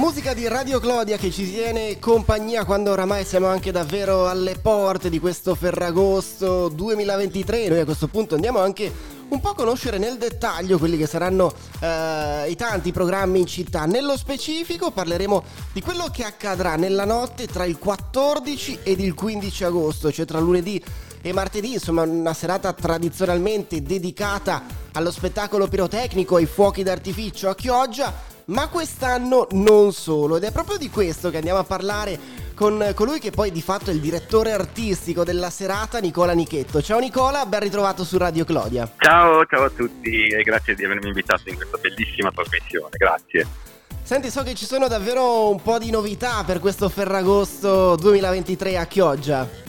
musica di Radio Clodia che ci tiene compagnia quando oramai siamo anche davvero alle porte di questo Ferragosto 2023. Noi a questo punto andiamo anche un po' a conoscere nel dettaglio quelli che saranno i tanti programmi in città. Nello specifico parleremo di quello che accadrà nella notte tra il 14 ed il 15 agosto, cioè tra lunedì e martedì, insomma una serata tradizionalmente dedicata allo spettacolo pirotecnico, ai fuochi d'artificio a Chioggia, ma quest'anno non solo, ed è proprio di questo che andiamo a parlare con colui che poi di fatto è il direttore artistico della serata, Nicola Nichetto. Ciao Nicola, ben ritrovato su Radio Clodia. Ciao a tutti e grazie di avermi invitato in questa bellissima trasmissione, grazie. Senti, so che ci sono davvero un po' di novità per questo Ferragosto 2023 a Chioggia.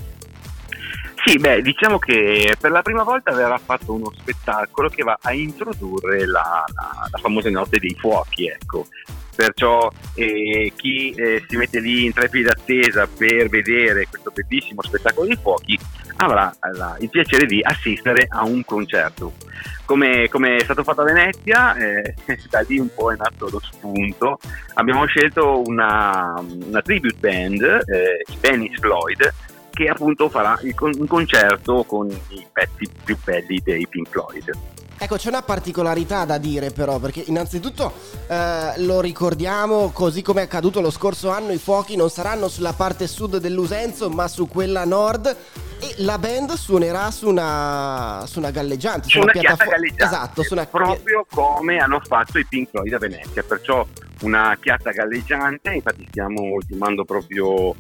Sì, diciamo che per la prima volta verrà fatto uno spettacolo che va a introdurre la famosa notte dei fuochi, ecco. Perciò chi si mette lì in trepida attesa per vedere questo bellissimo spettacolo dei fuochi avrà il piacere di assistere a un concerto. Come è stato fatto a Venezia, da lì un po' è nato lo spunto. Abbiamo scelto una tribute band, i Dennis Floyd, che appunto farà un concerto con i pezzi più belli dei Pink Floyd. Ecco, c'è una particolarità da dire però, perché innanzitutto lo ricordiamo, così come è accaduto lo scorso anno, i fuochi non saranno sulla parte sud dell'Usenzo ma su quella nord, e la band suonerà su una galleggiante, su una chiatta galleggiante, esatto, proprio come hanno fatto i Pink Floyd a Venezia, perciò una chiatta galleggiante. Infatti stiamo ultimando proprio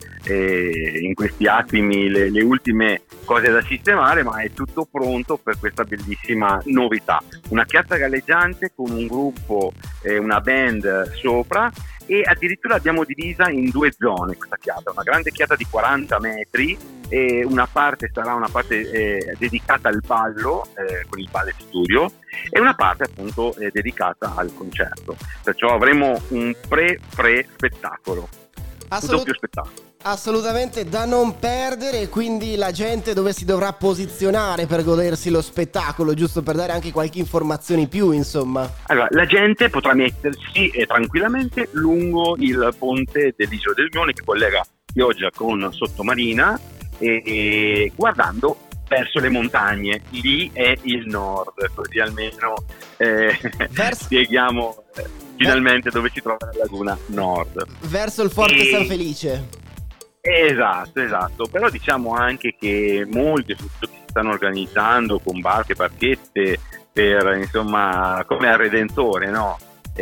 in questi attimi le ultime cose da sistemare, ma è tutto pronto per questa bellissima novità. Una chiatta galleggiante con un gruppo, una band sopra, e addirittura l'abbiamo divisa in due zone questa chiatta, una grande chiatta di 40 metri, e una parte sarà una parte dedicata al ballo, con il ballet studio, e una parte appunto dedicata al concerto. Perciò avremo un pre-spettacolo, un doppio spettacolo. Assolutamente da non perdere, quindi la gente dove si dovrà posizionare per godersi lo spettacolo, giusto per dare anche qualche informazione in più, insomma. Allora, la gente potrà mettersi tranquillamente lungo il ponte dell'Isola del Lione che collega Chioggia con Sottomarina, e guardando verso le montagne. Lì è il nord, così almeno spieghiamo finalmente dove si trova la laguna nord. Verso il Forte San Felice. Esatto, però diciamo anche che molti si stanno organizzando con barche e barchette per, insomma, come al Redentore, no?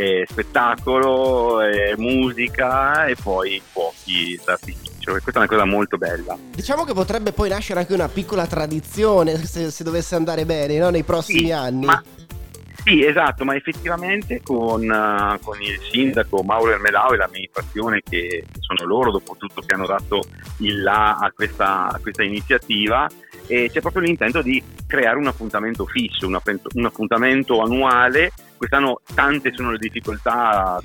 Spettacolo, musica e poi fuochi d'artificio, e questa è una cosa molto bella. Diciamo che potrebbe poi nascere anche una piccola tradizione se dovesse andare bene, no? Nei prossimi anni. Sì, esatto, ma effettivamente con il sindaco Mauro Ermelau e l'amministrazione, che sono loro dopo tutto che hanno dato il là a questa iniziativa, c'è proprio l'intento di creare un appuntamento fisso, un appuntamento annuale. Quest'anno tante sono le difficoltà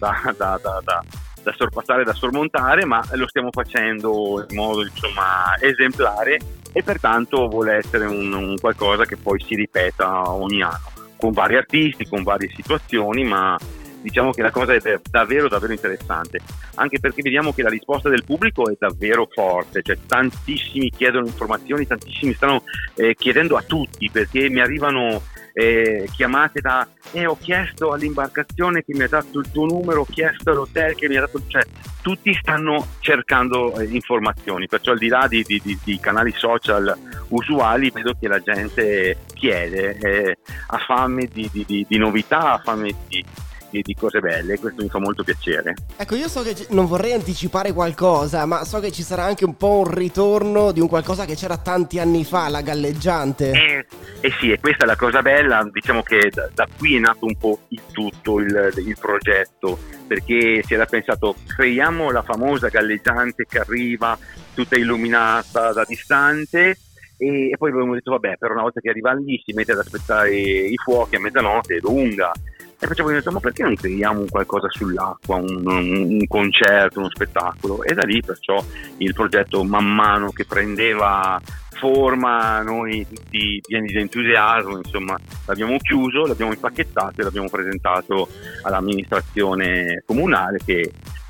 da sorpassare, da sormontare, ma lo stiamo facendo in modo, insomma, esemplare, e pertanto vuole essere un qualcosa che poi si ripeta ogni anno, con vari artisti, con varie situazioni, ma diciamo che la cosa è davvero interessante, anche perché vediamo che la risposta del pubblico è davvero forte, cioè tantissimi chiedono informazioni, tantissimi stanno chiedendo a tutti, perché mi arrivano chiamate da ho chiesto all'imbarcazione che mi ha dato il tuo numero, ho chiesto all'hotel che mi ha dato, cioè tutti stanno cercando informazioni, perciò al di là di canali social usuali vedo che la gente chiede, ha fame di novità, ha fame di cose belle, e questo mi fa molto piacere. Ecco, io so che non vorrei anticipare qualcosa, ma so che ci sarà anche un po' un ritorno di un qualcosa che c'era tanti anni fa, la galleggiante. Sì, e questa è la cosa bella, diciamo che da qui è nato un po' il progetto, perché si era pensato, creiamo la famosa galleggiante che arriva tutta illuminata da distante, e poi abbiamo detto vabbè, per una volta che arriva lì si mette ad aspettare i fuochi a mezzanotte, è lunga. E poi abbiamo detto, ma perché non creiamo qualcosa sull'acqua, un concerto, uno spettacolo? E da lì perciò il progetto man mano che prendeva forma, noi tutti pieni di entusiasmo, insomma, l'abbiamo chiuso, l'abbiamo impacchettato e l'abbiamo presentato all'amministrazione comunale, che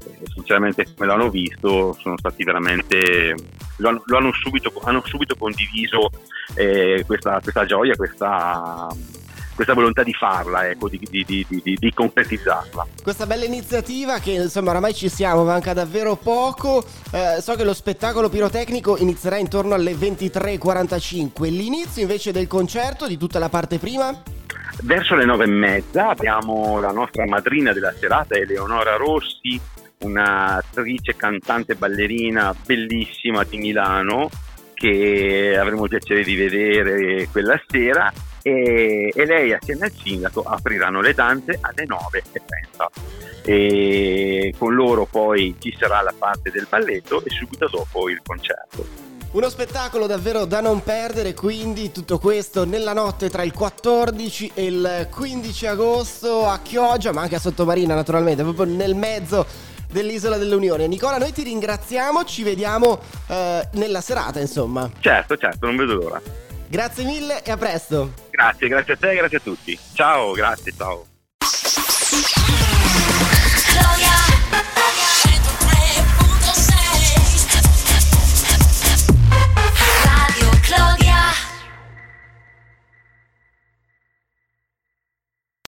sinceramente come l'hanno visto sono stati veramente, hanno subito condiviso questa gioia, questa volontà di farla, ecco, di concretizzarla. Questa bella iniziativa che insomma oramai ci siamo, manca davvero poco. So che lo spettacolo pirotecnico inizierà intorno alle 23:45. L'inizio invece del concerto, di tutta la parte prima? Verso le 9:30 abbiamo la nostra madrina della serata, Eleonora Rossi, un'attrice, cantante, ballerina bellissima di Milano, che avremo il piacere di vedere quella sera, e lei assieme al sindaco apriranno le danze alle 9:30 e con loro poi ci sarà la parte del balletto e subito dopo il concerto. Uno spettacolo davvero da non perdere, quindi tutto questo nella notte tra il 14 e il 15 agosto a Chioggia, ma anche a Sottomarina naturalmente, proprio nel mezzo dell'Isola dell'Unione. Nicola, noi ti ringraziamo, ci vediamo nella serata, insomma. Certo, non vedo l'ora. Grazie mille e a presto. Grazie a te e grazie a tutti. Ciao, grazie, ciao.